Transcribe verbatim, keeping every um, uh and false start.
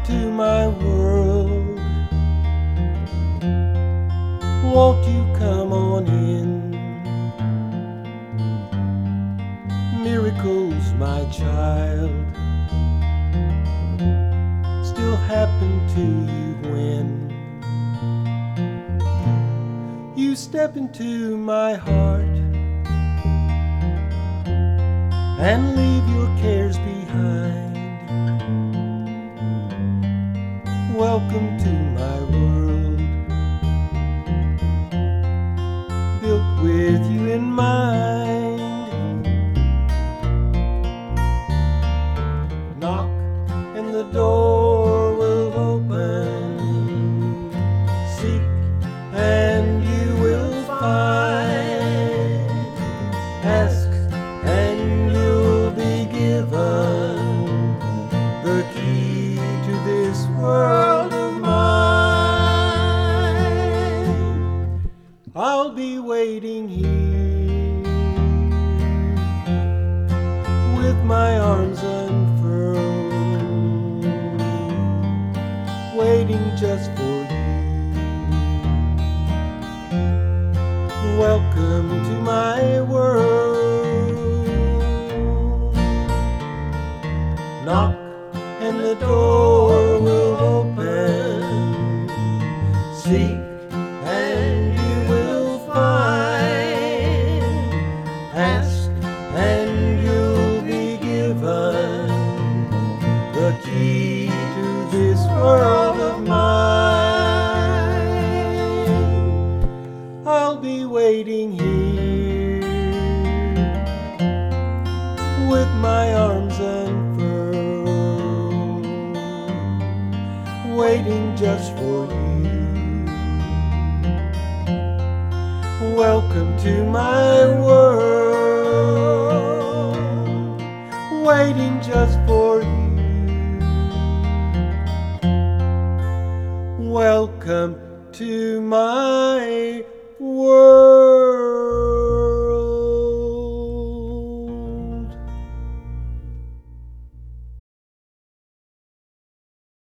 to my world. Won't you come on in? Miracles, my child, still happen to you when you step into my heart and leave your cares behind. Welcome to my world, built with you in mind. Knock and the door will open. Seek and you will find. Ask and you'll be given the key to this world of mine. I'll be waiting here with my arms unfurled, waiting just for you. Welcome to my world. Knock and the door will open. Seek and you will find. Ask and you'll be given the key to this world of mine. I'll be waiting here with my arms unfurled, waiting just for you. Welcome to my world, waiting just for you. Welcome to my world.